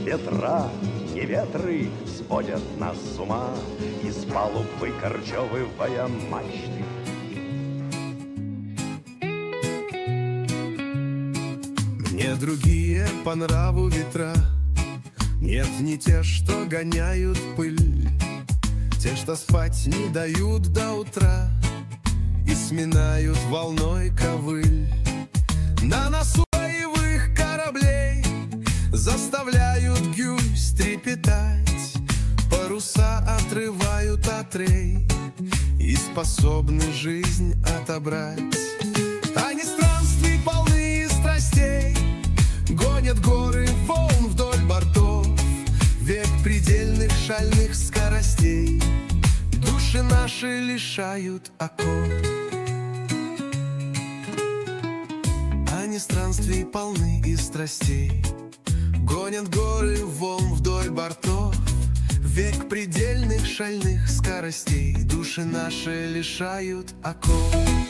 ветра, не ветры сводят нас с ума, из палуб выкорчевывая мачты. Мне другие по нраву ветра, нет, не те, что гоняют пыль, те, что спать не дают до утра и сминают волной ковыль. На носу боевых кораблей заставляют гюйс трепетать, паруса отрывают от рей и способны жизнь отобрать. Они странствий полны страстей, гонят горы волн вдоль бортов, век предельных шальных скоростей души наши лишают оков. Они странствий полны и страстей, гонят горы волн вдоль бортов, век предельных шальных скоростей души наши лишают оков.